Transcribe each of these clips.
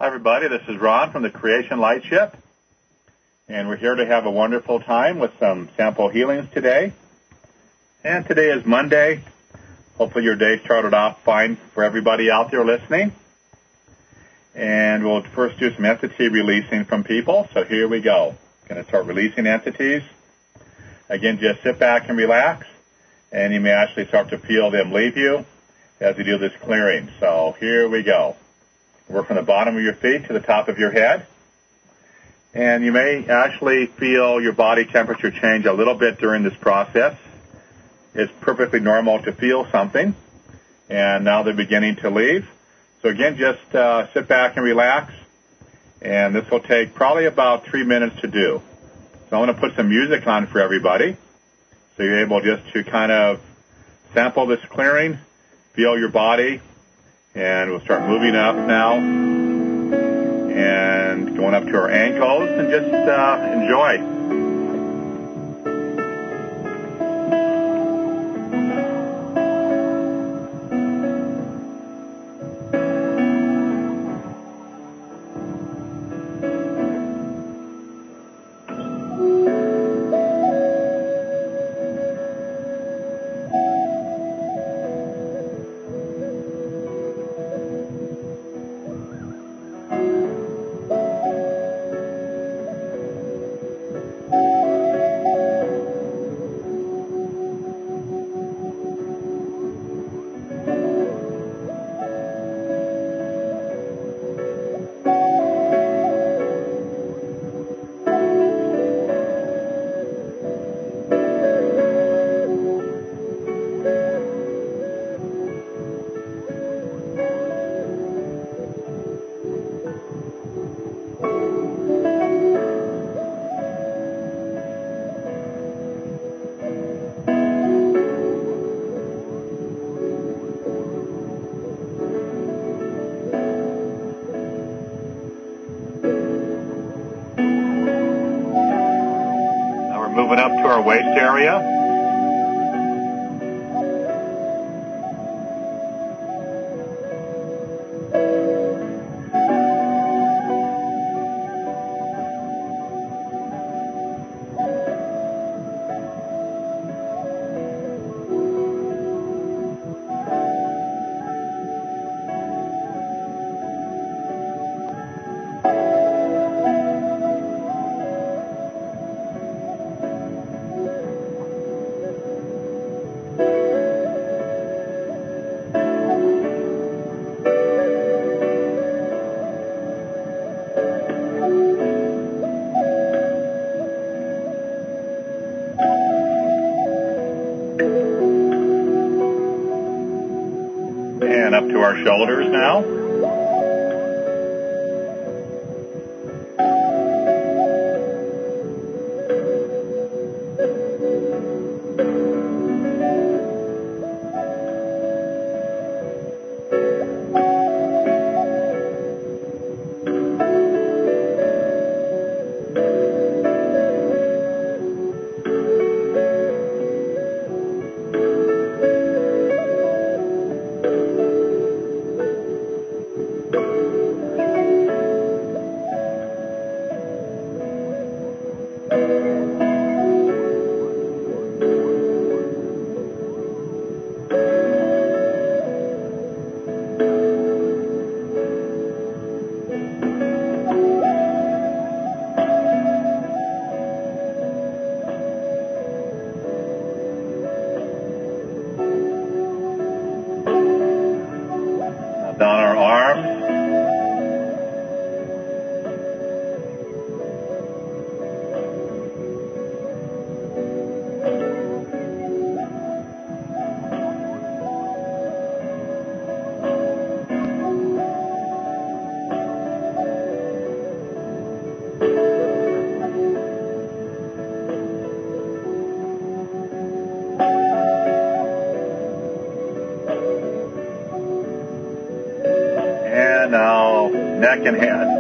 Hi, everybody. This is Ron from the Creation Light Ship, and we're here to have a wonderful time with some sample healings today. And today is Monday. Hopefully your day started off fine for everybody out there listening. And we'll first do some entity releasing from people. So here we go. Going to start releasing entities. Again, just sit back and relax, and you may actually start to feel them leave you as we do this clearing. So here we go. Work from the bottom of your feet to the top of your head. And you may actually feel your body temperature change a little bit during this process. It's perfectly normal to feel something. And now they're beginning to leave. So again, just sit back and relax. And this will take probably about 3 minutes to do. So I'm going to put some music on for everybody. So you're able just to kind of sample this clearing, feel your body, and we'll start moving up now and going up to our ankles and just enjoy. Moving up to our waist area. And up to our shoulders now. Down our arms. And now neck and head.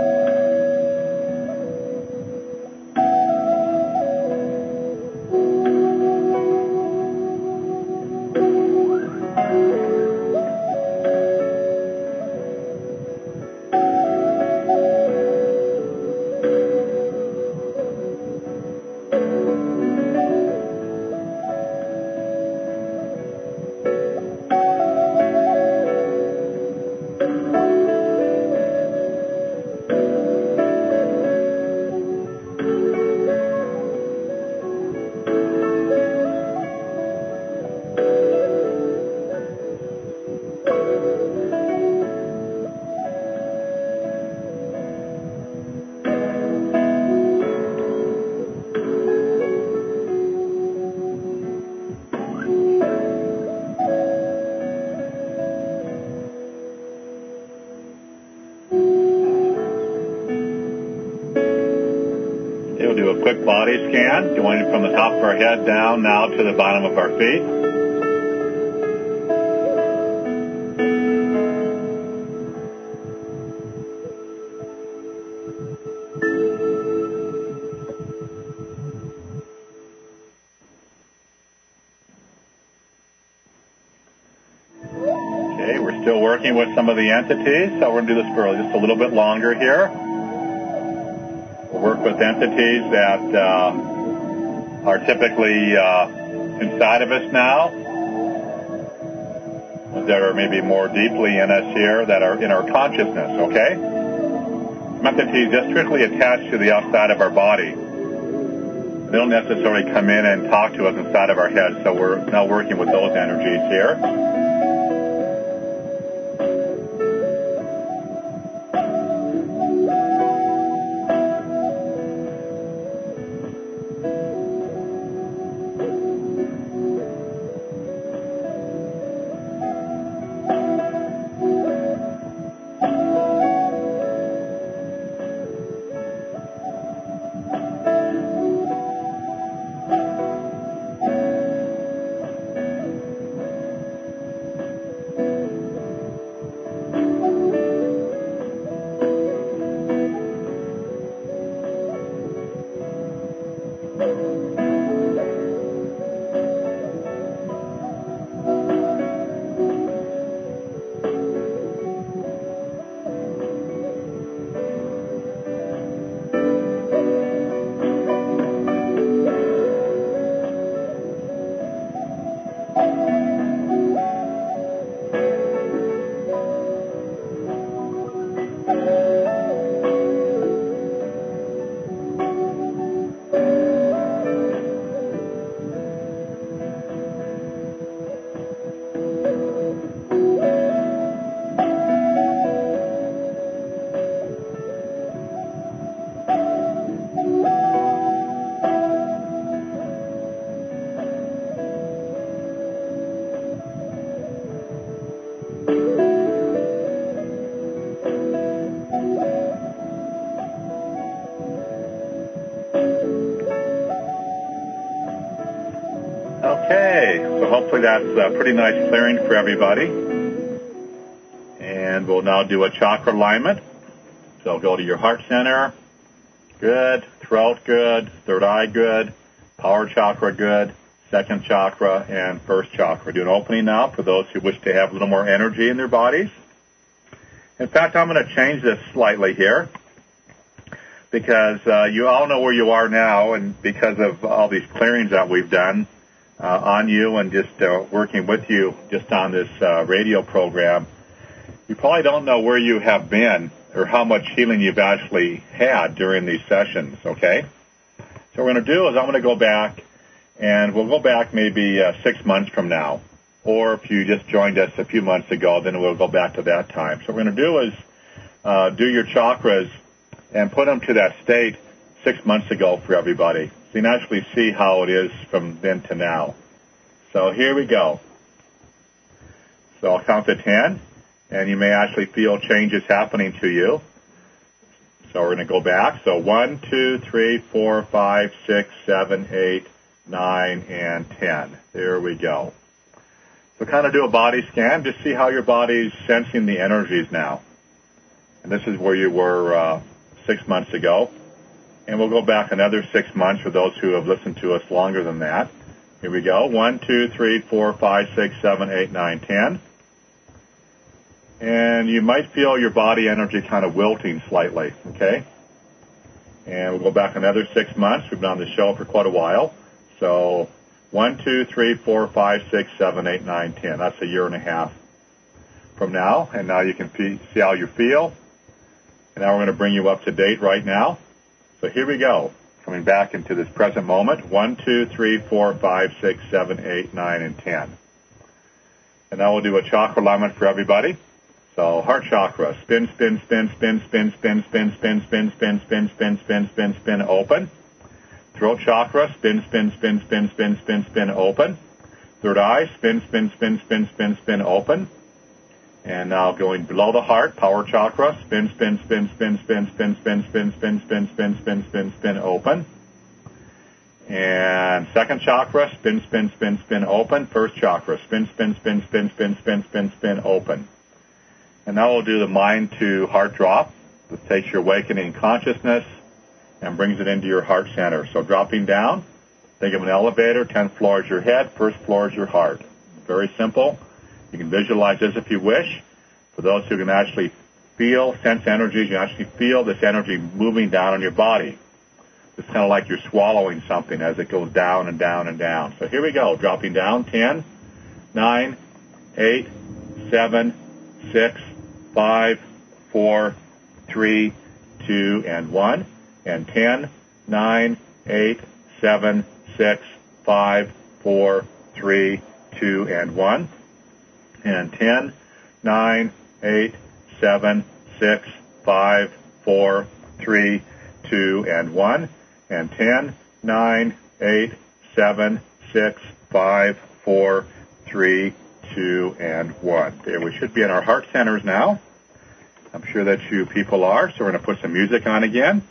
quick body scan, going from the top of our head down now to the bottom of our feet. Okay, we're still working with some of the entities, so we're going to do this for just a little bit longer here. We'll work with entities that are typically inside of us now, that are maybe more deeply in us here, that are in our consciousness, okay? Some entities just strictly attached to the outside of our body. They don't necessarily come in and talk to us inside of our head, so we're now working with those energies here. Okay, so hopefully that's a pretty nice clearing for everybody. And we'll now do a chakra alignment. So go to your heart center. Good. Throat, good. Third eye, good. Power chakra, good. Second chakra and first chakra. Do an opening now for those who wish to have a little more energy in their bodies. In fact, I'm going to change this slightly here, because you all know where you are now, and because of all these clearings that we've done on you and just working with you just on this radio program, you probably don't know where you have been or how much healing you've actually had during these sessions, okay? So what we're going to do is I'm going to go back, and we'll go back maybe 6 months from now. Or if you just joined us a few months ago, then we'll go back to that time. So what we're going to do is do your chakras and put them to that state 6 months ago for everybody. So you can actually see how it is from then to now. So here we go. So I'll count to 10, and you may actually feel changes happening to you. So we're going to go back. So 1, 2, 3, 4, 5, 6, 7, 8, 9, and 10. There we go. So kind of do a body scan. Just see how your body's sensing the energies now. And this is where you were 6 months ago. And we'll go back another 6 months for those who have listened to us longer than that. Here we go. 1, 2, 3, 4, 5, 6, 7, 8, 9, 10. And you might feel your body energy kind of wilting slightly, okay? And we'll go back another 6 months. We've been on the show for quite a while. So 1, 2, 3, 4, 5, 6, 7, 8, 9, 10. That's a year and a half from now. And now you can see how you feel. And now we're going to bring you up to date right now. So here we go. Coming back into this present moment. 1, 2, 3, 4, 5, 6, 7, 8, 9, and 10. And now we'll do a chakra alignment for everybody. So heart chakra. Spin, spin, spin, spin, spin, spin, spin, spin, spin, spin, spin, spin, spin, spin, spin, open. Throat chakra. Spin, spin, spin, spin, spin, spin, spin, open. Third eye. Spin, spin, spin, spin, spin, spin, open. And now going below the heart, power chakra. Spin, spin, spin, spin, spin, spin, spin, spin, spin, spin, spin, spin, spin, spin, open. And second chakra, spin, spin, spin, spin, open. First chakra, spin, spin, spin, spin, spin, spin, spin, spin, open. And now we'll do the mind to heart drop. This takes your awakening consciousness and brings it into your heart center. So dropping down, think of an elevator, 10th floor is your head, first floor is your heart. Very simple. You can visualize this if you wish. For those who can actually feel, sense energies, you actually feel this energy moving down on your body. It's kind of like you're swallowing something as it goes down and down and down. So here we go, dropping down, 10, 9, 8, 7, 6, 5, 4, 3, 2, and 1. And 10, 9, 8, 7, 6, 5, 4, 3, 2, and 1. And 10, 9, 8, 7, 6, 5, 4, 3, 2, and 1. And 10, 9, 8, 7, 6, 5, 4, 3, 2, and 1. There, we should be in our heart centers now. I'm sure that you people are, so we're going to put some music on again.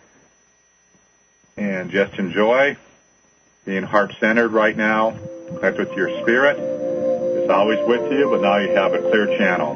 And just enjoy being heart-centered right now. Connect with your spirit. It's always with you, but now you have a clear channel.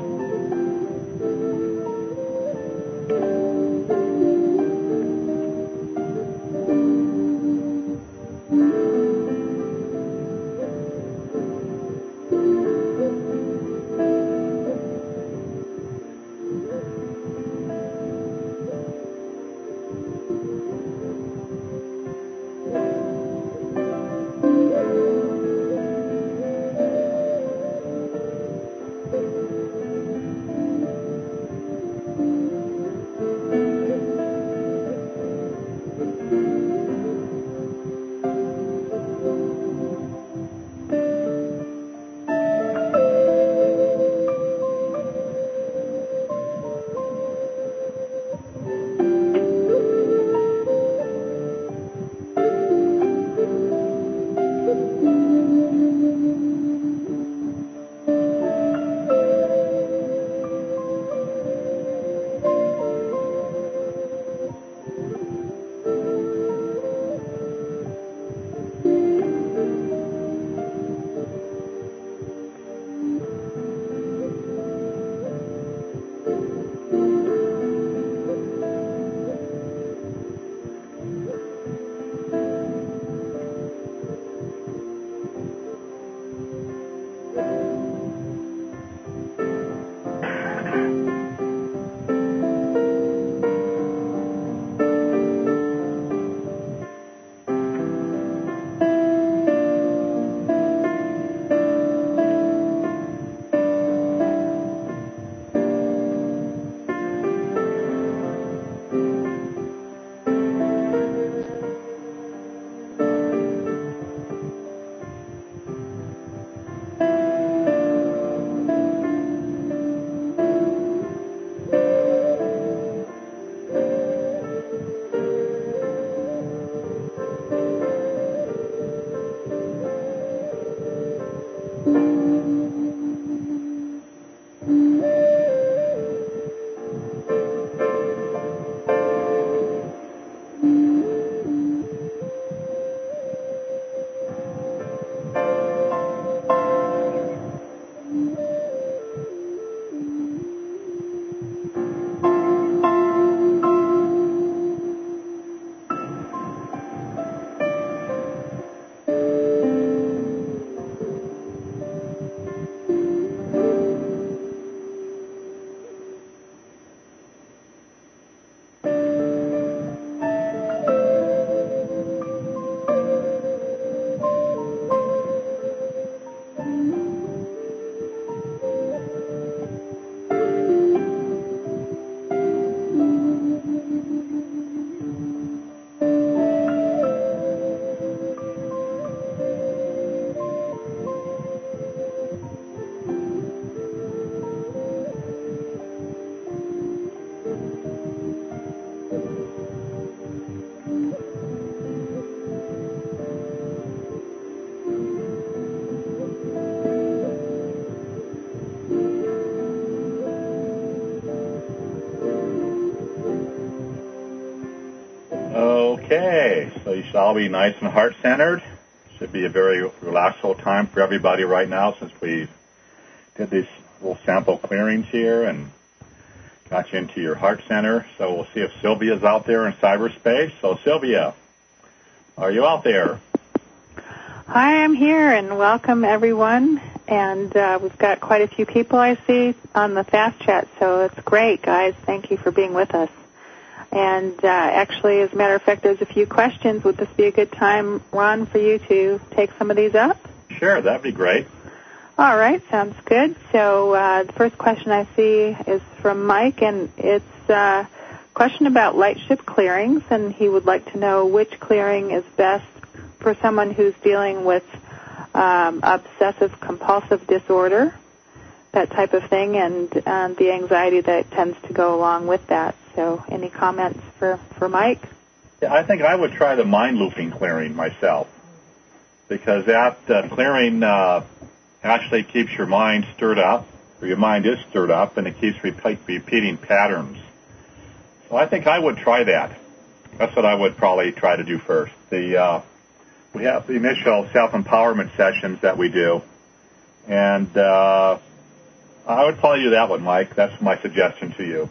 So you should all be nice and heart-centered. Should be a very relaxful time for everybody right now since we did these little sample clearings here and got you into your heart center. So we'll see if Sylvia's out there in cyberspace. So Sylvia, are you out there? Hi, I'm here, and welcome everyone. And we've got quite a few people I see on the Fast Chat, so it's great, guys. Thank you for being with us. And actually, as a matter of fact, there's a few questions. Would this be a good time, Ron, for you to take some of these up? Sure, that'd be great. All right, sounds good. So the first question I see is from Mike, and it's a question about light ship clearings, and he would like to know which clearing is best for someone who's dealing with obsessive-compulsive disorder, that type of thing, and the anxiety that tends to go along with that. So any comments for Mike? Yeah, I think I would try the mind looping clearing myself, because that clearing actually keeps your mind stirred up, or your mind is stirred up, and it keeps repeating patterns. So I think I would try that. That's what I would probably try to do first. We have the initial self-empowerment sessions that we do, and I would probably do that one, Mike. That's my suggestion to you.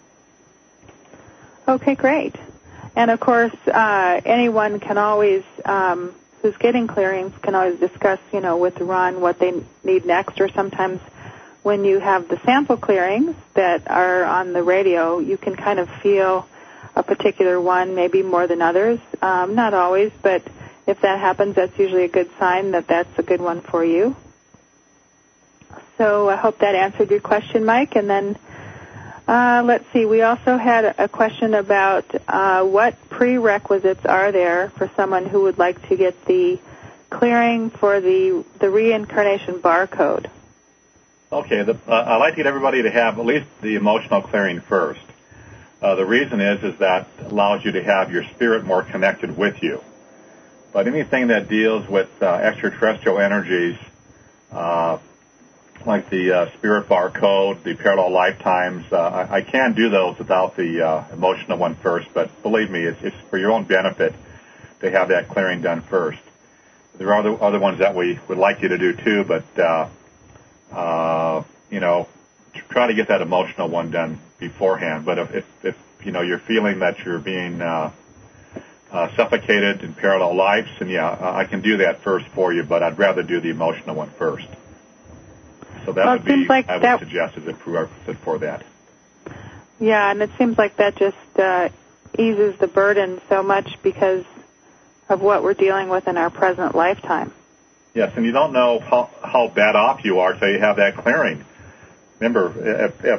Okay, great. And, of course, anyone can always, who's getting clearings, can always discuss, with Ron what they need next, or sometimes when you have the sample clearings that are on the radio, you can kind of feel a particular one, maybe more than others. Not always, but if that happens, that's usually a good sign that that's a good one for you. So I hope that answered your question, Mike. And then let's see, we also had a question about what prerequisites are there for someone who would like to get the clearing for the reincarnation barcode. Okay, I'd like to get everybody to have at least the emotional clearing first. The reason is that it allows you to have your spirit more connected with you. But anything that deals with extraterrestrial energies, like the spirit barcode, the parallel lifetimes, I can do those without the emotional one first, but believe me, it's for your own benefit to have that clearing done first. There are other ones that we would like you to do too, but, try to get that emotional one done beforehand. But if you're feeling that you're being suffocated in parallel lives, and I can do that first for you, but I'd rather do the emotional one first. So that would be, like I would suggest, as a prerequisite for that. Yeah, and it seems like that just eases the burden so much because of what we're dealing with in our present lifetime. Yes, and you don't know how bad off you are till you have that clearing. Remember, if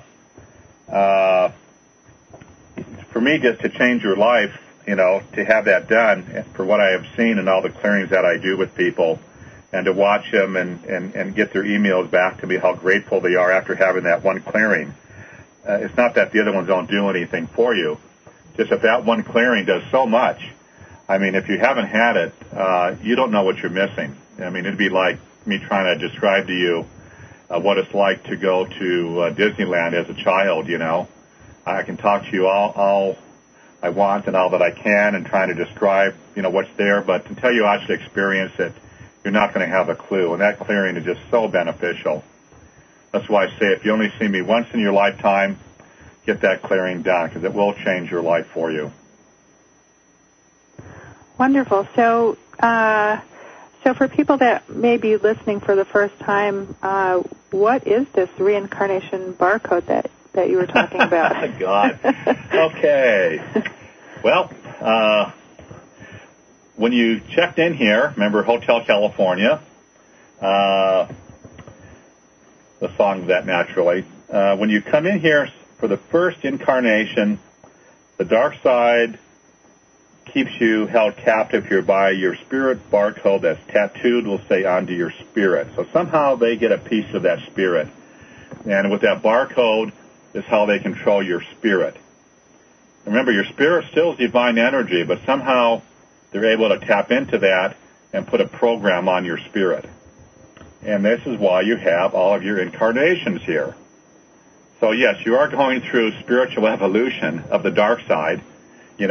for me, just to change your life, to have that done, for what I have seen and all the clearings that I do with people, and to watch them and get their emails back to me how grateful they are after having that one clearing. It's not that the other ones don't do anything for you. Just that one clearing does so much. I mean, if you haven't had it, you don't know what you're missing. I mean, it'd be like me trying to describe to you what it's like to go to Disneyland as a child, I can talk to you all I want and all that I can and trying to describe, what's there, but until you actually experience it, you're not going to have a clue. And that clearing is just so beneficial. That's why I say if you only see me once in your lifetime, get that clearing done because it will change your life for you. Wonderful. So for people that may be listening for the first time, what is this reincarnation barcode that you were talking about? God. Okay. Well, when you checked in here, remember Hotel California, the song of that naturally. When you come in here for the first incarnation, the dark side keeps you held captive here by your spirit barcode that's tattooed, we'll say, onto your spirit. So somehow they get a piece of that spirit. And with that barcode is how they control your spirit. Remember, your spirit still is divine energy, but somehow they're able to tap into that and put a program on your spirit. And this is why you have all of your incarnations here. So yes, you are going through spiritual evolution of the dark side,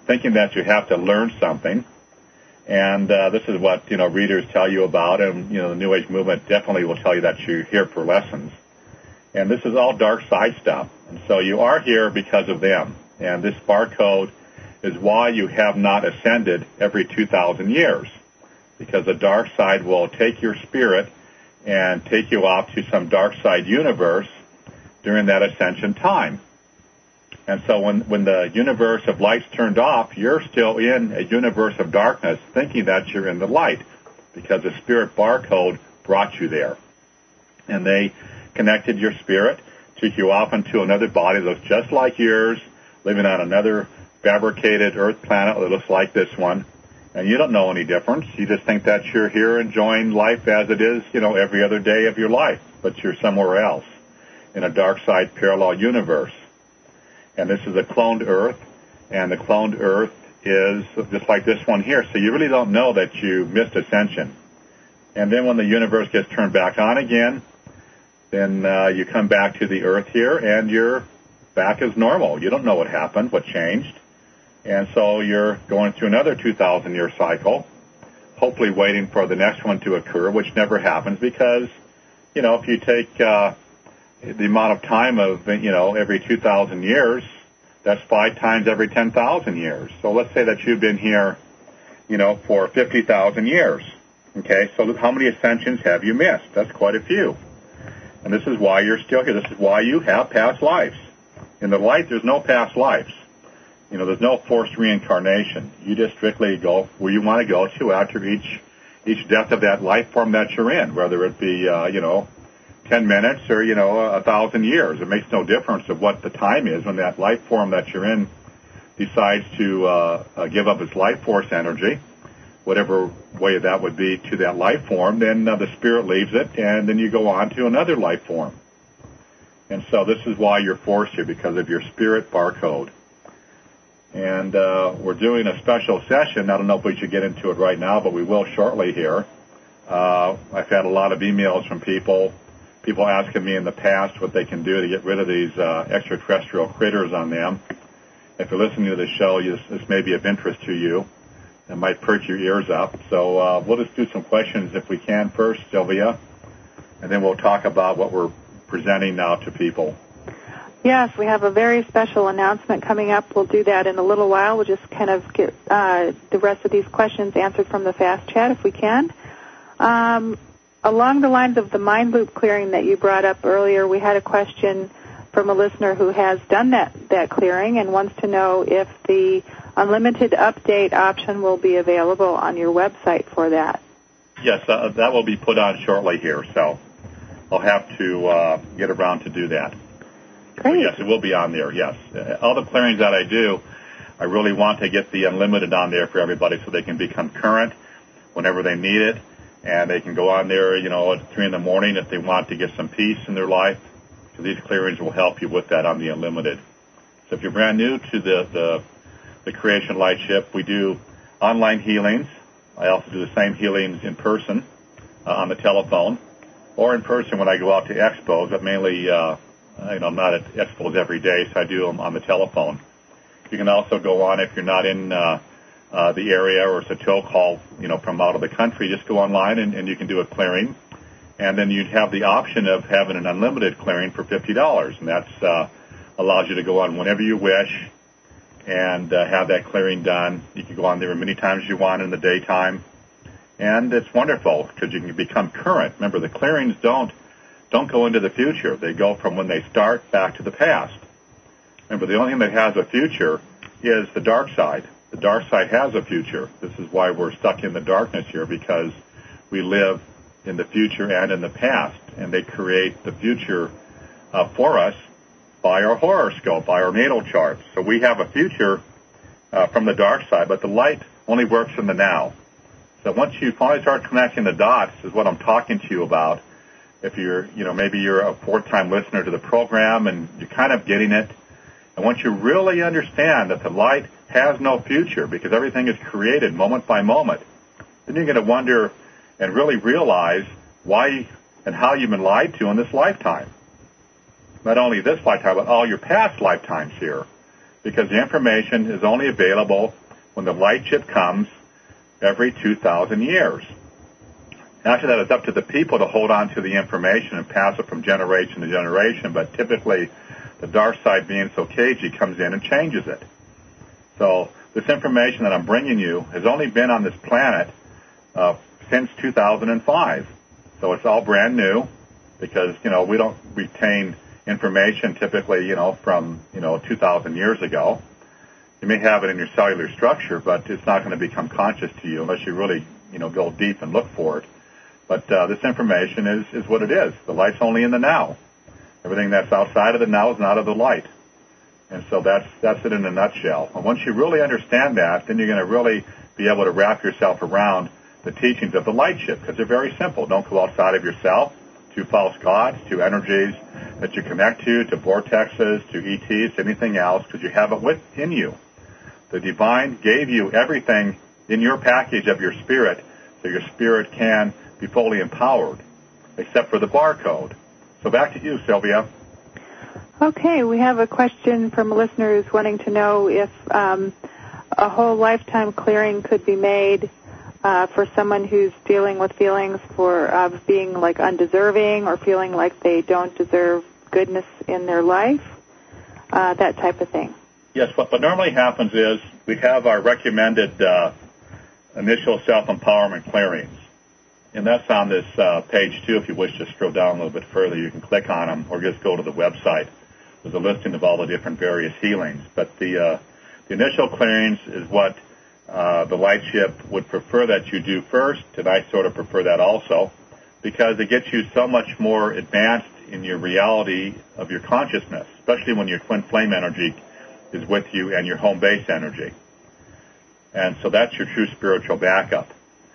thinking that you have to learn something. And this is what, readers tell you about, and, the New Age movement definitely will tell you that you're here for lessons. And this is all dark side stuff. And so you are here because of them. And this barcode is why you have not ascended every 2,000 years, because the dark side will take your spirit and take you off to some dark side universe during that ascension time. And so when the universe of light's turned off, you're still in a universe of darkness thinking that you're in the light, because the spirit barcode brought you there. And they connected your spirit, took you off into another body that looks just like yours, living on another fabricated Earth planet that looks like this one. And you don't know any difference. You just think that you're here enjoying life as it is, every other day of your life, but you're somewhere else in a dark side parallel universe. And this is a cloned Earth, and the cloned Earth is just like this one here. So you really don't know that you missed ascension. And then when the universe gets turned back on again, then you come back to the Earth here, and you're back as normal. You don't know what happened, what changed. And so you're going through another 2,000-year cycle, hopefully waiting for the next one to occur, which never happens because, if you take the amount of time of, every 2,000 years, that's 5 times every 10,000 years. So let's say that you've been here, for 50,000 years. Okay, so how many ascensions have you missed? That's quite a few. And this is why you're still here. This is why you have past lives. In the light, there's no past lives. There's no forced reincarnation. You just strictly go where you want to go to after each death of that life form that you're in, whether it be, 10 minutes or, 1,000 years. It makes no difference of what the time is when that life form that you're in decides to give up its life force energy, whatever way that would be to that life form, then the spirit leaves it, and then you go on to another life form. And so this is why you're forced here, because of your spirit barcode. And we're doing a special session. I don't know if we should get into it right now, but we will shortly here. I've had a lot of emails from people asking me in the past what they can do to get rid of these extraterrestrial critters on them. If you're listening to the show, this may be of interest to you. It might perk your ears up. So we'll just do some questions if we can first, Sylvia, and then we'll talk about what we're presenting now to people. Yes, we have a very special announcement coming up. We'll do that in a little while. We'll just kind of get the rest of these questions answered from the fast chat if we can. Along the lines of the mind loop clearing that you brought up earlier, we had a question from a listener who has done that clearing and wants to know if the unlimited update option will be available on your website for that. Yes, that will be put on shortly here, so I'll have to get around to do that. Great. Yes, it will be on there, yes. All the clearings that I do, I really want to get the unlimited on there for everybody so they can become current whenever they need it. And they can go on there, at 3 in the morning if they want to get some peace in their life. So these clearings will help you with that on the unlimited. So if you're brand new to the Creation Light Ship, we do online healings. I also do the same healings in person on the telephone or in person when I go out to expos, but mainly, I'm not at expos every day, so I do them on the telephone. You can also go on if you're not in the area or it's a tow call, from out of the country. Just go online and you can do a clearing. And then you'd have the option of having an unlimited clearing for $50. And that allows you to go on whenever you wish and have that clearing done. You can go on there as many times as you want in the daytime. And it's wonderful because you can become current. Remember, the clearings don't go into the future. They go from when they start back to the past. Remember, the only thing that has a future is the dark side. The dark side has a future. This is why we're stuck in the darkness here, because we live in the future and in the past, and they create the future for us by our horoscope, by our natal charts. So we have a future from the dark side, but the light only works in the now. So once you finally start connecting the dots, is what I'm talking to you about. If you're, maybe you're a 4-time listener to the program and you're kind of getting it, and once you really understand that the light has no future because everything is created moment by moment, then you're going to wonder and really realize why and how you've been lied to in this lifetime. Not only this lifetime, but all your past lifetimes here. because the information is only available when the light ship comes every 2,000 years. After that, it's up to the people to hold on to the information and pass it from generation to generation, but typically the dark side, being so cagey, comes in and changes it. So this information that I'm bringing you has only been on this planet since 2005. So it's all brand new because, we don't retain information typically, from, 2,000 years ago. You may have it in your cellular structure, but it's not going to become conscious to you unless you really, go deep and look for it. But this information is what it is. The light's only in the now. Everything that's outside of the now is not of the light. And so that's it in a nutshell. And once you really understand that, then you're going to really be able to wrap yourself around the teachings of the light ship, because they're very simple. Don't go outside of yourself to false gods, to energies that you connect to vortexes, to ETs, to anything else, because you have it within you. The divine gave you everything in your package of your spirit, so your spirit can be fully empowered, except for the barcode. So back to you, Sylvia. Okay, we have a question from a listener who's wanting to know if a whole lifetime clearing could be made for someone who's dealing with feelings of being like undeserving or feeling like they don't deserve goodness in their life, that type of thing. Yes, what normally happens is we have our recommended initial self-empowerment clearings. And that's on this page 2. If you wish to scroll down a little bit further, you can click on them or just go to the website. There's a listing of all the different various healings. But the initial clearings is what the light ship would prefer that you do first, and I sort of prefer that also, because it gets you so much more advanced in your reality of your consciousness, especially when your twin flame energy is with you and your home base energy. And so that's your true spiritual backup.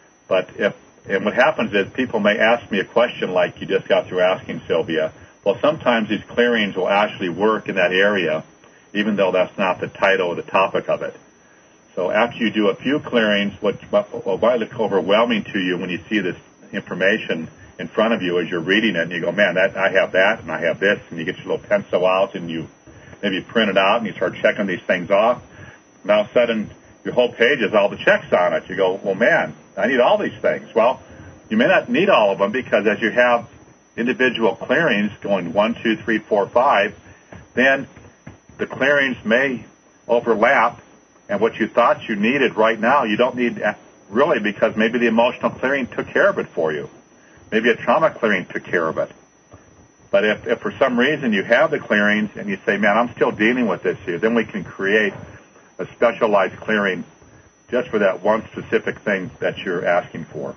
And what happens is people may ask me a question like you just got through asking, Sylvia. Well, sometimes these clearings will actually work in that area, even though that's not the title or the topic of it. So after you do a few clearings, what might look overwhelming to you when you see this information in front of you as you're reading it, and you go, man, I have that, and I have this, and you get your little pencil out, and you maybe print it out, and you start checking these things off. And all of a sudden, your whole page has all the checks on it. You go, well, man, I need all these things. Well, you may not need all of them, because as you have individual clearings going 1, 2, 3, 4, 5, then the clearings may overlap, and what you thought you needed right now, you don't need really, because maybe the emotional clearing took care of it for you. Maybe a trauma clearing took care of it. But if for some reason you have the clearings and you say, man, I'm still dealing with this here, then we can create a specialized clearing just for that one specific thing that you're asking for.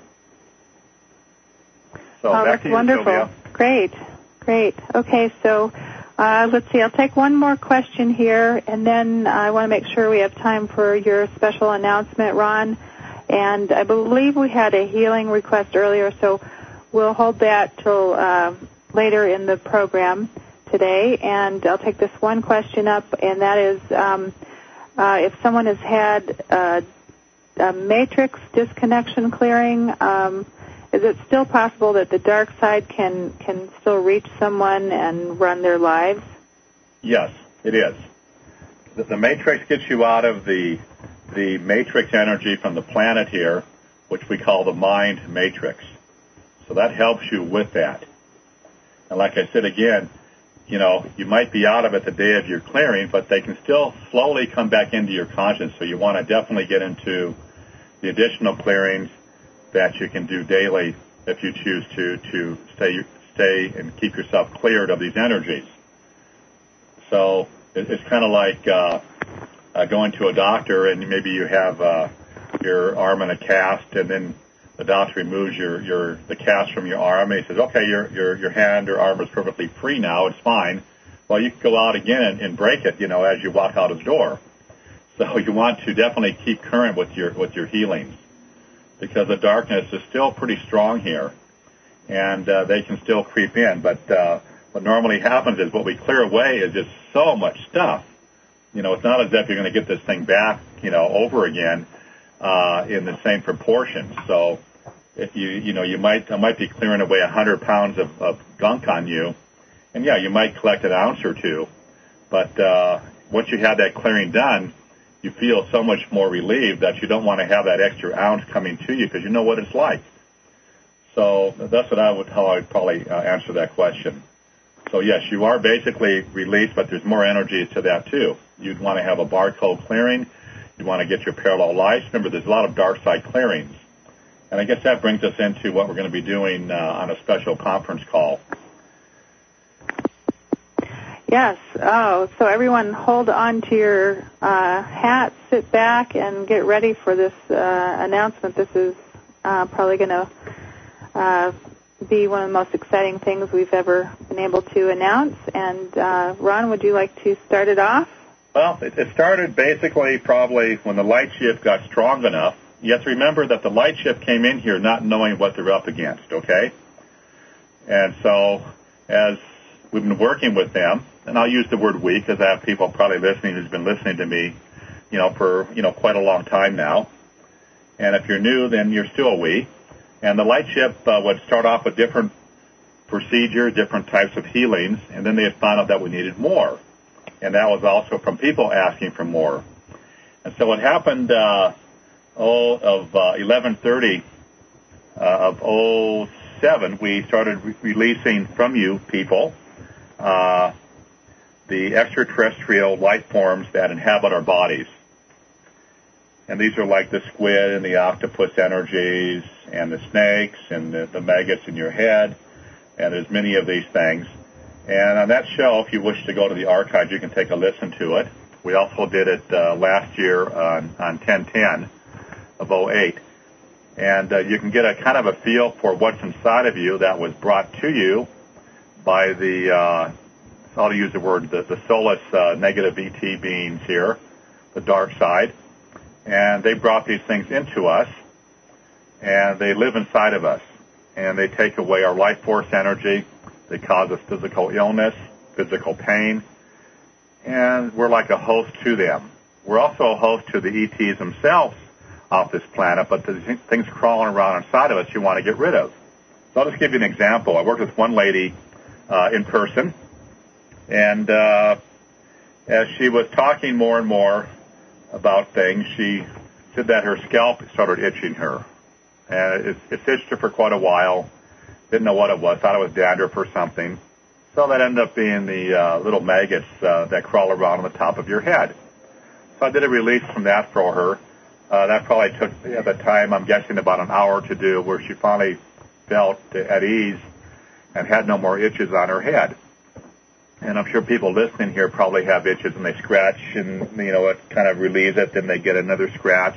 So back to you, wonderful. Sylvia. Great. Okay, so let's see. I'll take one more question here, and then I want to make sure we have time for your special announcement, Ron. And I believe we had a healing request earlier, so we'll hold that till later in the program today. And I'll take this one question up, and that is if someone has had a matrix disconnection clearing, is it still possible that the dark side can still reach someone and run their lives? Yes, it is. The matrix gets you out of the matrix energy from the planet here, which we call the mind matrix. So that helps you with that. And like I said again, you might be out of it the day of your clearing, but they can still slowly come back into your conscience. So you want to definitely get into the additional clearings that you can do daily if you choose to stay and keep yourself cleared of these energies. So it's kind of like going to a doctor, and maybe you have your arm in a cast, and then the doctor removes the cast from your arm, and he says, okay, your hand or arm is perfectly free now, it's fine. Well, you can go out again and break it, as you walk out of the door. So you want to definitely keep current with your healings, because the darkness is still pretty strong here, and they can still creep in. But what normally happens is what we clear away is just so much stuff. It's not as if you're going to get this thing back, over again in the same proportions. So if I might be clearing away 100 pounds of gunk on you, and yeah, you might collect an ounce or two, but once you have that clearing done, you feel so much more relieved that you don't want to have that extra ounce coming to you because you know what it's like. So that's how I'd probably answer that question. So yes, you are basically released, but there's more energy to that too. You'd want to have a barcode clearing. You want to get your parallel lights. Remember, there's a lot of dark side clearings. And I guess that brings us into what we're going to be doing on a special conference call. Yes. Oh, so everyone hold on to your hats, sit back, and get ready for this announcement. This is probably going to be one of the most exciting things we've ever been able to announce. And Ron, would you like to start it off? Well, it started basically probably when the light shift got strong enough. You have to remember that the light shift came in here not knowing what they're up against, okay? And so as we've been working with them, and I'll use the word we because I have people probably listening who's been listening to me, for, quite a long time now. And if you're new, then you're still a we. And the light shift would start off with different procedures, different types of healings, and then they had found out that we needed more. And that was also from people asking for more. And so what happened, of 11/30 of 07, we started releasing from you people the extraterrestrial life forms that inhabit our bodies. And these are like the squid and the octopus energies and the snakes and the maggots in your head. And there's many of these things. And on that show, if you wish to go to the archives, you can take a listen to it. We also did it last year on 10/10 of 08. And you can get a kind of a feel for what's inside of you that was brought to you by the, I'll use the word, the soulless negative ET beings here, the dark side. And they brought these things into us, and they live inside of us. And they take away our life force energy. They cause us physical illness, physical pain. And we're like a host to them. We're also a host to the ETs themselves off this planet, but the things crawling around inside of us you want to get rid of. So I'll just give you an example. I worked with one lady in person, and as she was talking more and more about things, she said that her scalp started itching her. And it itched her for quite a while. Didn't know what it was. Thought it was dandruff or something. So that ended up being the little maggots that crawl around on the top of your head. So I did a release from that for her. That probably took, at the time, I'm guessing about an hour to do, where she finally felt at ease and had no more itches on her head. And I'm sure people listening here probably have itches and they scratch and, it kind of relieves it. Then they get another scratch,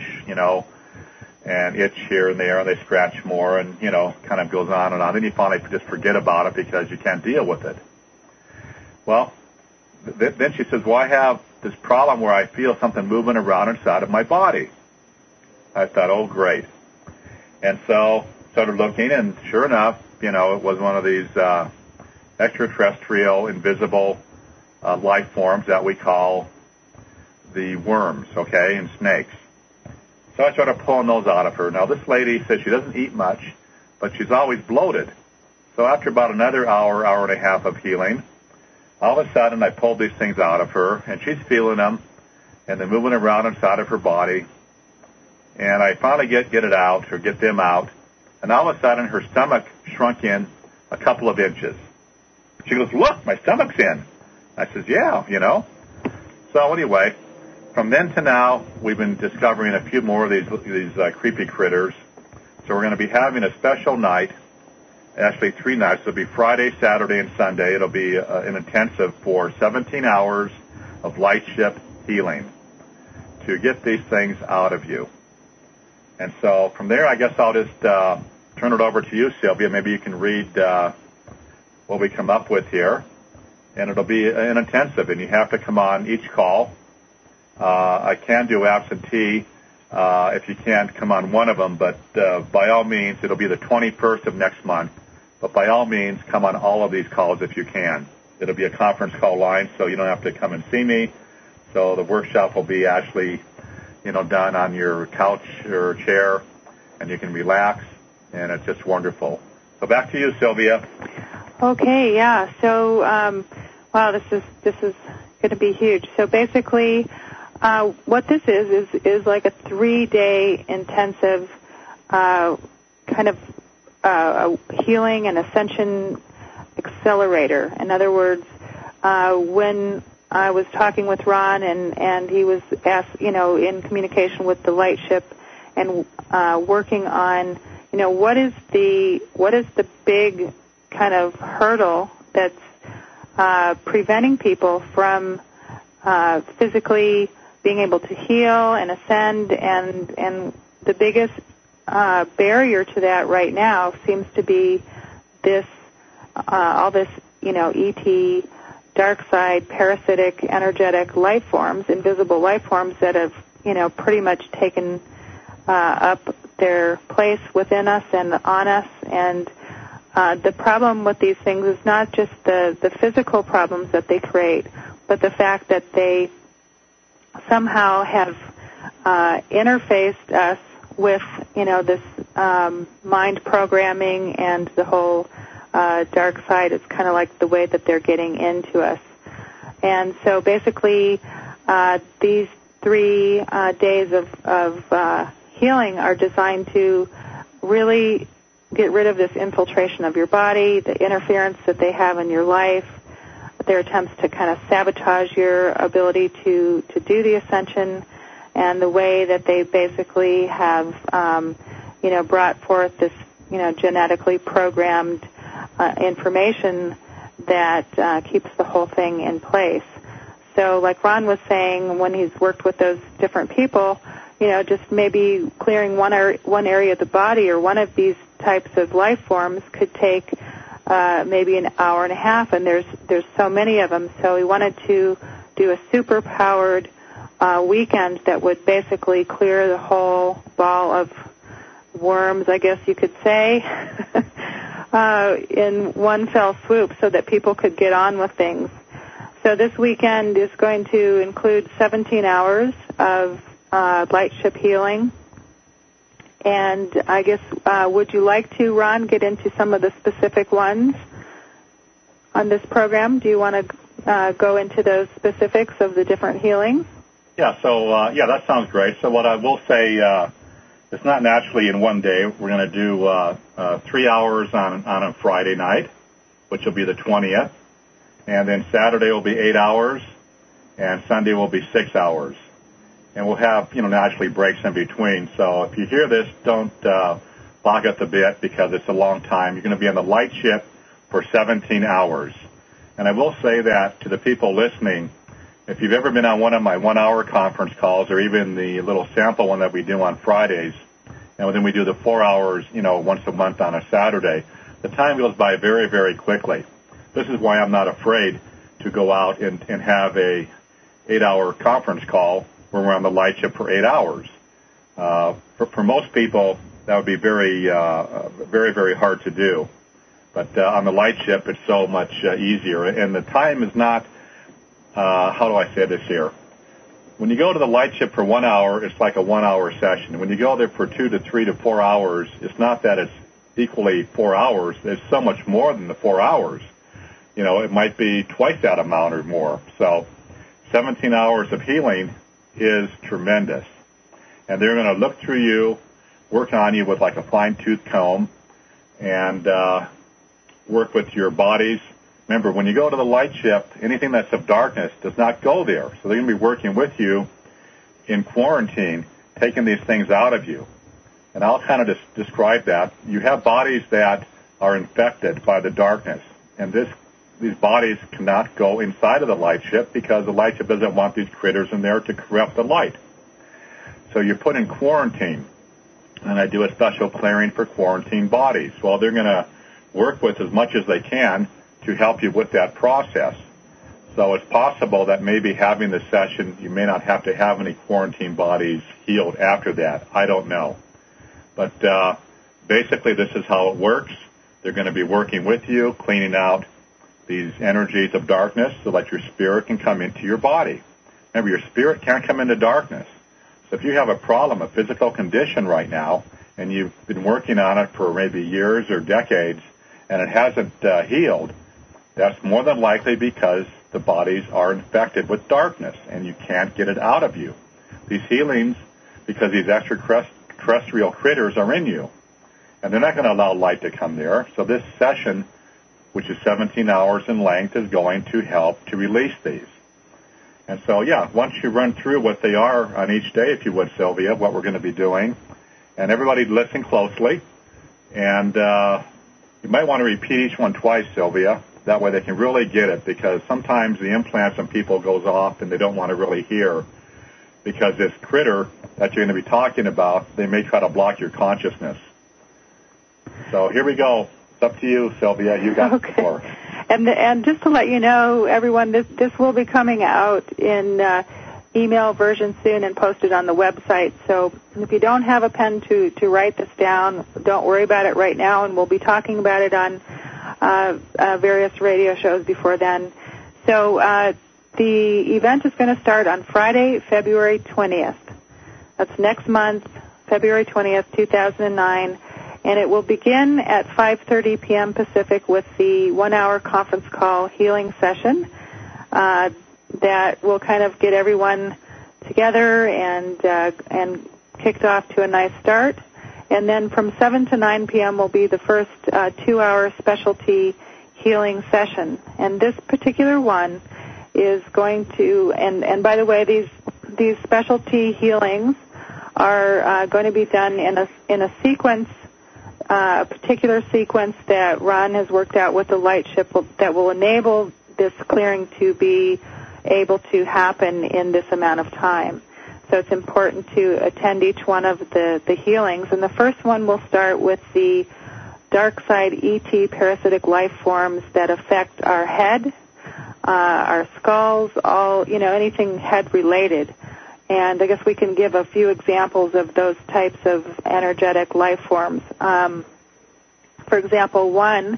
and itch here and there, and they scratch more and, kind of goes on and on. Then you finally just forget about it because you can't deal with it. Well, then she says, well, I have this problem where I feel something moving around inside of my body. I thought, oh, great. And so started looking, and sure enough, it was one of these extraterrestrial, invisible life forms that we call the worms, okay, and snakes. So I started pulling those out of her. Now, this lady says she doesn't eat much, but she's always bloated. So after about another hour, hour and a half of healing, all of a sudden I pulled these things out of her, and she's feeling them, and they're moving around inside of her body. And I finally get it out, or get them out, and all of a sudden her stomach shrunk in a couple of inches. She goes, look, my stomach's in. I says, yeah, So anyway, from then to now, we've been discovering a few more of these creepy critters. So we're going to be having a special night, actually 3 nights. It'll be Friday, Saturday, and Sunday. It'll be an intensive for 17 hours of light shift healing to get these things out of you. And so from there, I guess I'll just turn it over to you, Sylvia. Maybe you can read what we come up with here. And it'll be an intensive, and you have to come on each call. I can do absentee if you can't come on one of them, but by all means, it'll be the 21st of next month. But by all means, come on all of these calls if you can. It'll be a conference call line, so you don't have to come and see me. So the workshop will be actually, done on your couch or chair, and you can relax, and it's just wonderful. So back to you, Sylvia. Okay, yeah. So, wow, this is going to be huge. So basically, what this is like a 3-day intensive kind of healing and ascension accelerator. In other words, when I was talking with Ron and he was asked, in communication with the light ship and working on, what is the big kind of hurdle that's preventing people from physically being able to heal and ascend, and the biggest barrier to that right now seems to be this all this ET, dark side, parasitic, energetic life forms, invisible life forms that have pretty much taken up their place within us and on us. And the problem with these things is not just the physical problems that they create, but the fact that they somehow have interfaced us with this mind programming and the whole dark side. It's kind of like the way that they're getting into us. And so basically these 3 days of healing are designed to really get rid of this infiltration of your body, the interference that they have in your life, their attempts to kind of sabotage your ability to do the ascension, and the way that they basically have, brought forth this, genetically programmed information that keeps the whole thing in place. So like Ron was saying, when he's worked with those different people, just maybe clearing one area of the body or one of these types of life forms could take maybe an hour and a half, and there's so many of them. So we wanted to do a super-powered weekend that would basically clear the whole ball of worms, I guess you could say, in one fell swoop so that people could get on with things. So this weekend is going to include 17 hours of light ship healing. And I guess, would you like to, Ron, get into some of the specific ones on this program? Do you want to go into those specifics of the different healings? Yeah, so, that sounds great. So what I will say, it's not naturally in one day. We're going to do 3 hours on a Friday night, which will be the 20th. And then Saturday will be 8 hours, and Sunday will be 6 hours. And we'll have, naturally breaks in between. So if you hear this, don't bog up the bit because it's a long time. You're going to be on the light ship for 17 hours. And I will say that to the people listening, if you've ever been on one of my 1-hour conference calls or even the little sample one that we do on Fridays, and then we do the 4 hours, once a month on a Saturday, the time goes by very, very quickly. This is why I'm not afraid to go out and have a 8-hour conference call where we're on the light ship for 8 hours. For most people, that would be very, very hard to do. But on the light ship, it's so much easier. And the time is not, how do I say this here? When you go to the light ship for 1 hour, it's like a 1-hour session. When you go there for 2 to 3 to 4 hours, it's not that it's equally 4 hours. It's so much more than the 4 hours. It might be twice that amount or more. So 17 hours of healing is tremendous. And they're going to look through you, work on you with like a fine-tooth comb, and work with your bodies. Remember, when you go to the light ship, anything that's of darkness does not go there. So they're going to be working with you in quarantine, taking these things out of you. And I'll kind of describe that. You have bodies that are infected by the darkness, and these bodies cannot go inside of the light ship because the light ship doesn't want these critters in there to corrupt the light. So you're put in quarantine, and I do a special clearing for quarantine bodies. Well, they're going to work with as much as they can to help you with that process. So it's possible that maybe having the session, you may not have to have any quarantine bodies healed after that. I don't know. But basically this is how it works. They're going to be working with you, cleaning out these energies of darkness so that your spirit can come into your body. Remember, your spirit can't come into darkness. So if you have a problem, a physical condition right now, and you've been working on it for maybe years or decades, and it hasn't healed, that's more than likely because the bodies are infected with darkness, and you can't get it out of you. These healings, because these extraterrestrial critters are in you, and they're not going to allow light to come there. So this session, which is 17 hours in length, is going to help to release these. And so, yeah, once you run through what they are on each day, if you would, Sylvia, what we're going to be doing, and everybody listen closely, and you might want to repeat each one twice, Sylvia. That way they can really get it, because sometimes the implants on people goes off and they don't want to really hear, because this critter that you're going to be talking about, they may try to block your consciousness. So here we go. It's up to you, Sylvia. You got the floor. And just to let you know, everyone, this will be coming out in email version soon and posted on the website. So if you don't have a pen to write this down, don't worry about it right now, and we'll be talking about it on various radio shows before then. So the event is going to start on Friday, February 20th. That's next month, February 20th, 2009. And it will begin at 5:30 p.m. Pacific with the 1-hour conference call healing session that will kind of get everyone together and kicked off to a nice start. And then from 7 to 9 p.m. will be the first 2-hour specialty healing session. And this particular one is going to, and by the way, these specialty healings are going to be done in a sequence, a particular sequence that Ron has worked out with the light ship that will enable this clearing to be able to happen in this amount of time. So it's important to attend each one of the healings. And the first one will start with the dark side ET parasitic life forms that affect our head, our skulls, anything head related. And I guess we can give a few examples of those types of energetic life forms. For example, one,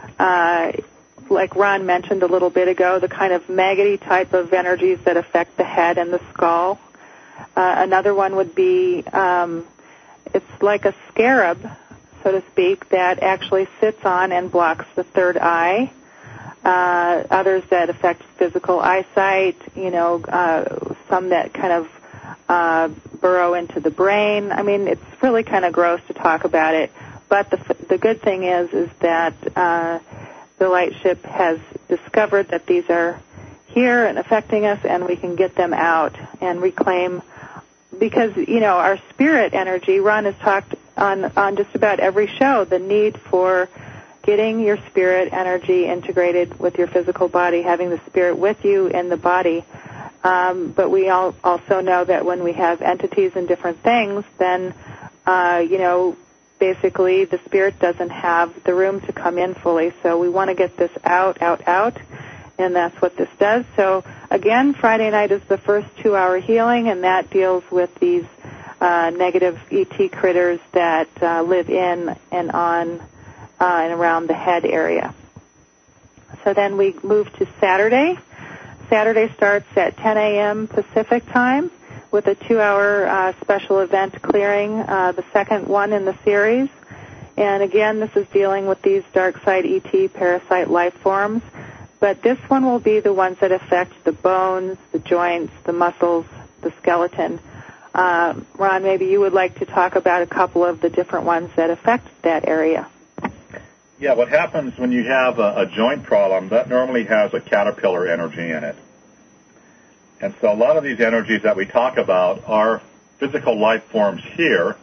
like Ron mentioned a little bit ago, the kind of maggoty type of energies that affect the head and the skull. Another one would be, it's like a scarab, so to speak, that actually sits on and blocks the third eye. Others that affect physical eyesight, some that kind of burrow into the brain. I mean, it's really kind of gross to talk about it, but the good thing is that the light ship has discovered that these are here and affecting us, and we can get them out and reclaim, because, our spirit energy, Ron has talked on just about every show, the need for getting your spirit energy integrated with your physical body, having the spirit with you in the body. But we also know that when we have entities and different things, then, basically the spirit doesn't have the room to come in fully. So we want to get this out, and that's what this does. So, again, Friday night is the first 2-hour healing, and that deals with these negative ET critters that live in and on and around the head area. So then we move to Saturday. Saturday starts at 10 a.m. Pacific time with a 2-hour special event clearing, the second one in the series. And again, this is dealing with these dark side ET parasite life forms. But this one will be the ones that affect the bones, the joints, the muscles, the skeleton. Ron, maybe you would like to talk about a couple of the different ones that affect that area. Yeah, what happens when you have a joint problem, that normally has a caterpillar energy in it. And so a lot of these energies that we talk about are physical life forms here,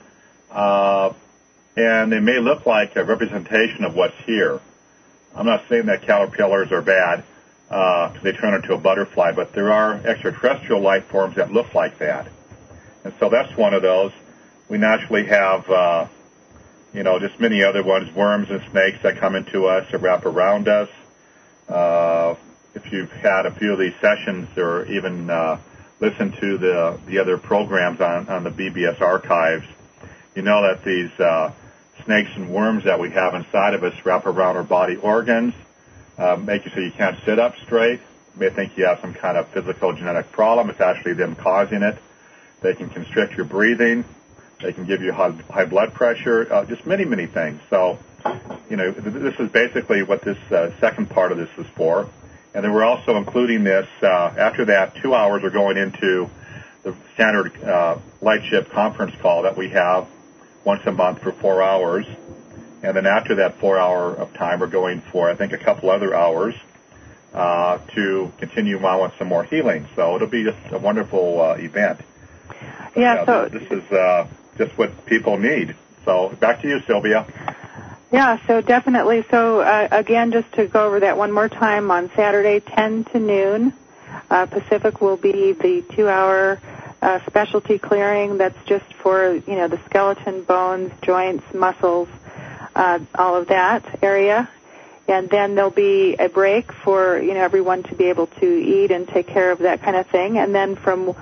and they may look like a representation of what's here. I'm not saying that caterpillars are bad because they turn into a butterfly, but there are extraterrestrial life forms that look like that. And so that's one of those. We naturally have, just many other ones, worms and snakes that come into us or wrap around us. If you've had a few of these sessions or even listened to the other programs on the BBS archives, you know that these snakes and worms that we have inside of us wrap around our body organs, make you so you can't sit up straight. You may think you have some kind of physical genetic problem. It's actually them causing it. They can constrict your breathing. They can give you high blood pressure, just many, many things. So, this is basically what this second part of this is for. And then we're also including this, after that, 2 hours are going into the standard LightShip conference call that we have once a month for 4 hours. And then after that 4 hour of time, we're going for, I think, a couple other hours to continue on with some more healing. So it'll be just a wonderful event. Yeah, so this is just what people need. So back to you, Sylvia. Yeah, so definitely. So again, just to go over that one more time, on Saturday, 10 to noon, Pacific will be the 2 hour specialty clearing. That's just for, the skeleton, bones, joints, muscles, all of that area. And then there'll be a break for, everyone to be able to eat and take care of that kind of thing. And then from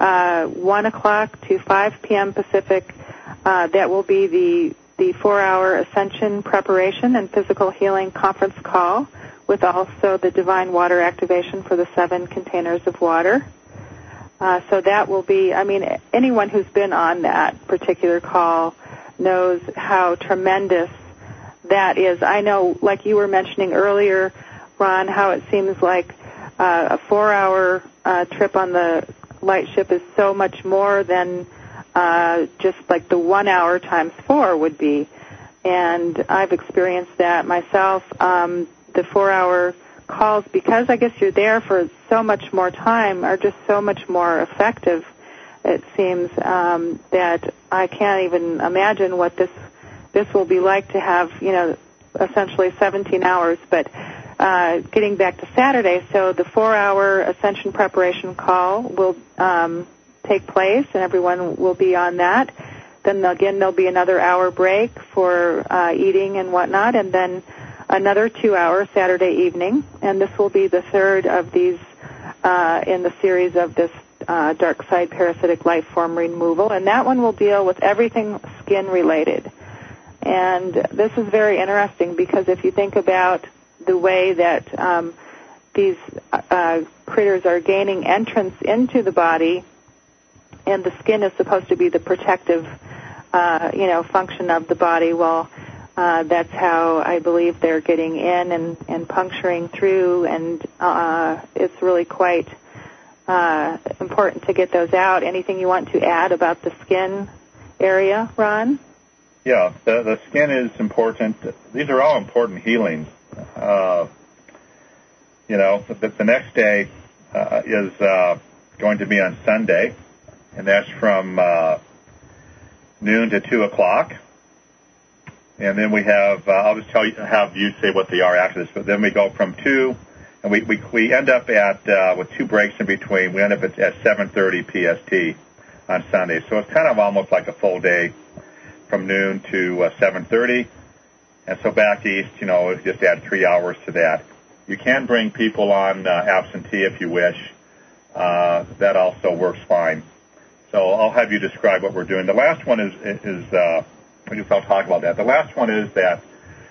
1 o'clock to 5 p.m. Pacific, that will be the 4 hour Ascension preparation and physical healing conference call, with also the divine water activation for the 7 containers of water. So that will be, anyone who's been on that particular call knows how tremendous that is. I know, like you were mentioning earlier, Ron, how it seems like a 4 hour trip on the LightShip is so much more than just like the 1 hour times 4 would be. And I've experienced that myself. The 4 hour calls, because I guess you're there for so much more time, are just so much more effective. It seems that I can't even imagine what this will be like to have, essentially 17 hours. But getting back to Saturday, so the 4 hour Ascension preparation call will take place, and everyone will be on that. Then again, there'll be another hour break for eating and whatnot, and then another 2 hours Saturday evening. And this will be the third of these in the series of this dark side parasitic life form removal. And that one will deal with everything skin related. And this is very interesting, because if you think about the way that these critters are gaining entrance into the body, and the skin is supposed to be the protective, function of the body. Well, that's how I believe they're getting in and puncturing through, and it's really quite important to get those out. Anything you want to add about the skin area, Ron? Yeah, the skin is important. These are all important healings. The next day is going to be on Sunday, and that's from noon to 2 o'clock. And then we have, I'll just have you say what they are after this, but then we go from 2, and we end up at, with 2 breaks in between, we end up at 7:30 PST on Sunday. So it's kind of almost like a full day from noon to 7:30. And so back east, just add 3 hours to that. You can bring people on absentee if you wish. That also works fine. So I'll have you describe what we're doing. The last one I'll talk about that. The last one is that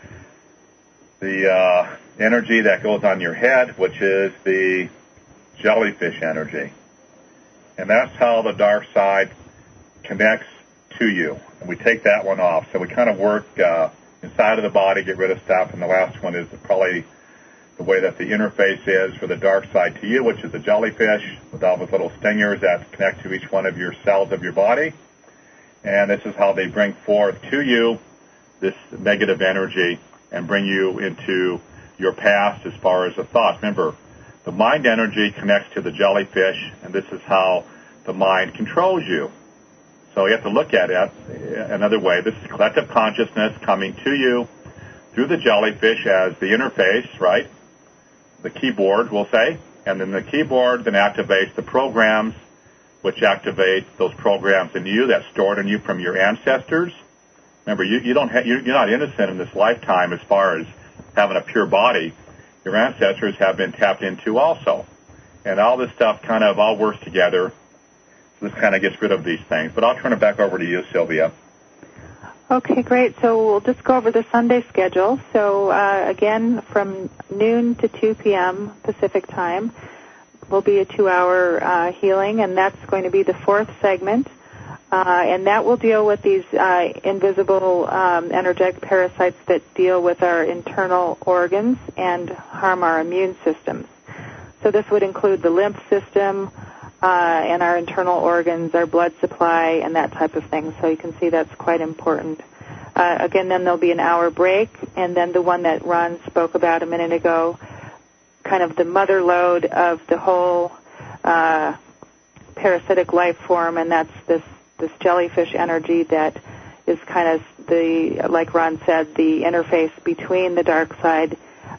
the energy that goes on your head, which is the jellyfish energy. And that's how the dark side connects to you. And we take that one off. So we kind of work inside of the body, get rid of stuff. And the last one is probably the way that the interface is for the dark side to you, which is the jellyfish with all those little stingers that connect to each one of your cells of your body. And this is how they bring forth to you this negative energy and bring you into your past as far as the thoughts. Remember, the mind energy connects to the jellyfish, and this is how the mind controls you. So you have to look at it another way. This is collective consciousness coming to you through the jellyfish as the interface, right? The keyboard, we'll say. And then the keyboard then activates the programs, which activate those programs in you that's stored in you from your ancestors. Remember, you're not innocent in this lifetime as far as having a pure body. Your ancestors have been tapped into also. And all this stuff kind of all works together. So this kind of gets rid of these things. But I'll turn it back over to you, Sylvia. Okay, great. So we'll just go over the Sunday schedule. So again, from noon to 2 p.m. Pacific time will be a 2-hour healing, and that's going to be the 4th segment. And that will deal with these invisible energetic parasites that deal with our internal organs and harm our immune systems. So this would include the lymph system and our internal organs, our blood supply, and that type of thing. So you can see that's quite important. Again, then there'll be an hour break, and then the one that Ron spoke about a minute ago, kind of the mother lode of the whole parasitic life form, and that's this jellyfish energy that is kind of like Ron said, the interface between the dark side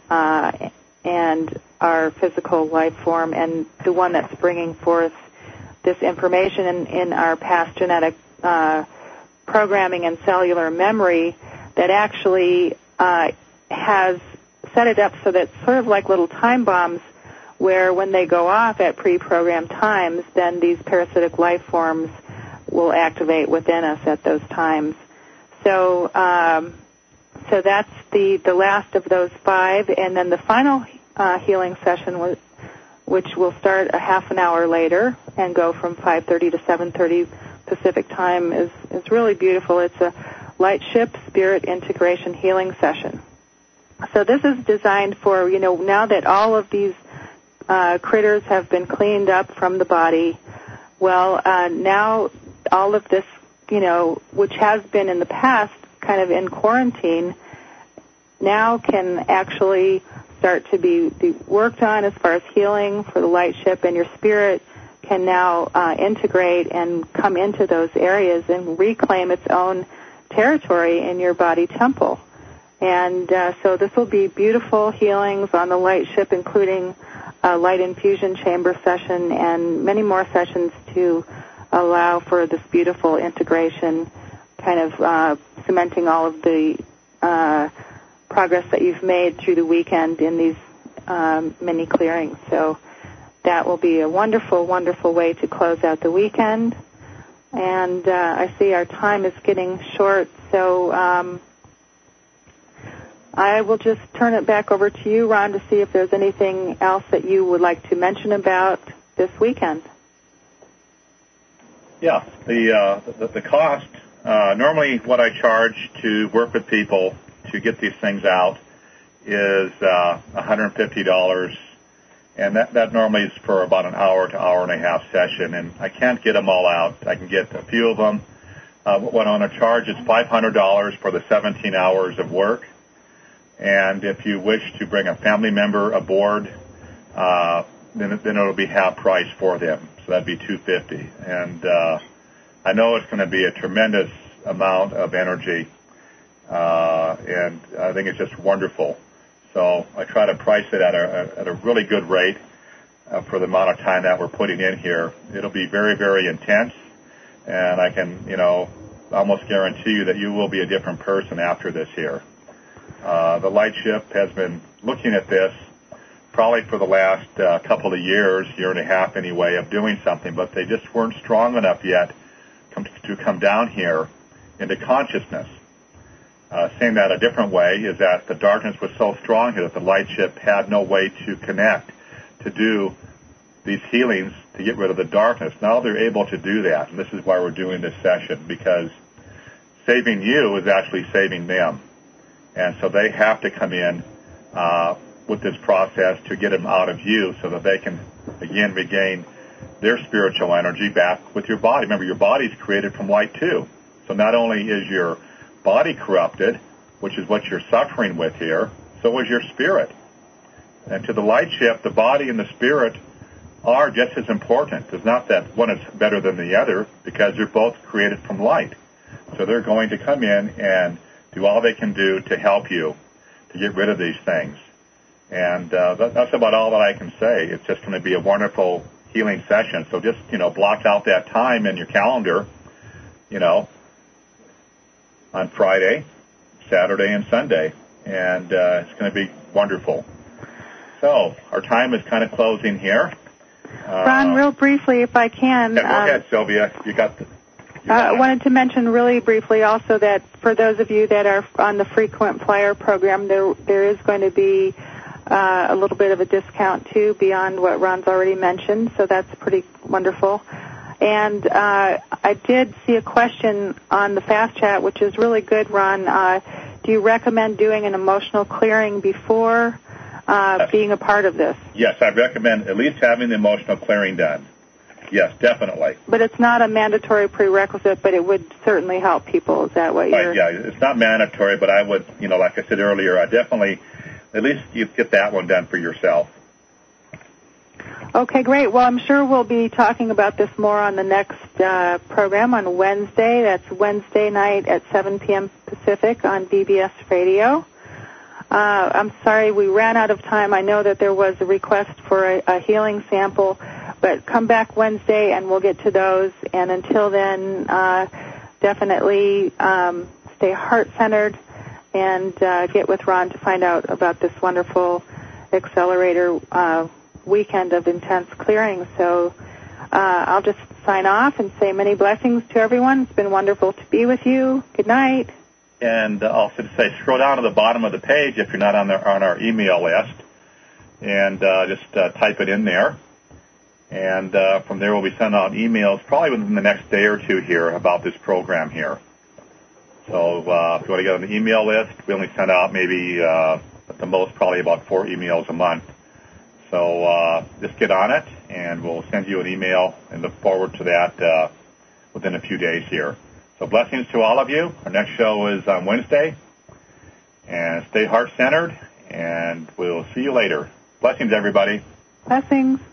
and our physical life form, and the one that's bringing forth this information in our past genetic programming and cellular memory that actually has set it up so that it's sort of like little time bombs where when they go off at pre-programmed times, then these parasitic life forms will activate within us at those times. So that's the last of those 5, and then the final healing session, which will start a half an hour later and go from 5:30 to 7:30 Pacific time, is really beautiful. It's a light ship spirit integration healing session. So this is designed for, now that all of these critters have been cleaned up from the body, now all of this, which has been in the past kind of in quarantine, now can actually start to be worked on as far as healing for the light ship, and your spirit can now integrate and come into those areas and reclaim its own territory in your body temple. And so this will be beautiful healings on the light ship, including a light infusion chamber session and many more sessions to allow for this beautiful integration, kind of cementing all of the progress that you've made through the weekend in these mini clearings. So that will be a wonderful, wonderful way to close out the weekend. And I see our time is getting short, so I will just turn it back over to you, Ron, to see if there's anything else that you would like to mention about this weekend. Yeah, the cost, normally what I charge to work with people to get these things out is $150, and that normally is for about an hour to hour and a half session, and I can't get them all out. I can get a few of them. What I want to charge is $500 for the 17 hours of work, and if you wish to bring a family member aboard, then it'll be half price for them, so that'd be $250. And I know it's going to be a tremendous amount of energy, and I think it's just wonderful. So I try to price it at a really good rate for the amount of time that we're putting in here. It'll be very, very intense, and I can, almost guarantee you that you will be a different person after this here. The Light Ship has been looking at this probably for the last couple of years, year and a half anyway, of doing something, but they just weren't strong enough yet to come down here into consciousness. Saying that a different way is that the darkness was so strong here that the Light Ship had no way to connect, to do these healings, to get rid of the darkness. Now they're able to do that, and this is why we're doing this session, because saving you is actually saving them. And so they have to come in with this process to get them out of you so that they can, again, regain their spiritual energy back with your body. Remember, your body's created from light, too. So not only is your body corrupted, which is what you're suffering with here, so is your spirit. And to the Light Ship, the body and the spirit are just as important. It's not that one is better than the other, because they're both created from light. So they're going to come in and do all they can do to help you to get rid of these things. And that's about all that I can say. It's just going to be a wonderful healing session. So just, block out that time in your calendar, on Friday, Saturday, and Sunday. And it's going to be wonderful. So our time is kind of closing here. Ron, real briefly, if I can. Yeah, go ahead, Sylvia. You got the... I wanted to mention really briefly also that for those of you that are on the frequent flyer program, there is going to be a little bit of a discount, too, beyond what Ron's already mentioned, so that's pretty wonderful. And I did see a question on the Fast Chat, which is really good, Ron. Do you recommend doing an emotional clearing before being a part of this. Yes, I recommend at least having the emotional clearing done. Yes, definitely. But it's not a mandatory prerequisite, but it would certainly help people. Is that what you're... Right, yeah, it's not mandatory, but I would, like I said earlier, I definitely, at least you get that one done for yourself. Okay, great. Well, I'm sure we'll be talking about this more on the next program on Wednesday. That's Wednesday night at 7 p.m. Pacific on BBS Radio. I'm sorry we ran out of time. I know that there was a request for a healing sample, but come back Wednesday and we'll get to those. And until then, definitely stay heart-centered and get with Ron to find out about this wonderful accelerator weekend of intense clearing. So I'll just sign off and say many blessings to everyone. It's been wonderful to be with you. Good night. And also to say, scroll down to the bottom of the page if you're not on our email list, and just type it in there. And from there we'll be sending out emails probably within the next day or two here about this program here. So if you want to get on the email list, we only send out maybe at the most probably about 4 emails a month. So just get on it, and we'll send you an email and look forward to that within a few days here. So blessings to all of you. Our next show is on Wednesday. And stay heart-centered, and we'll see you later. Blessings, everybody. Blessings.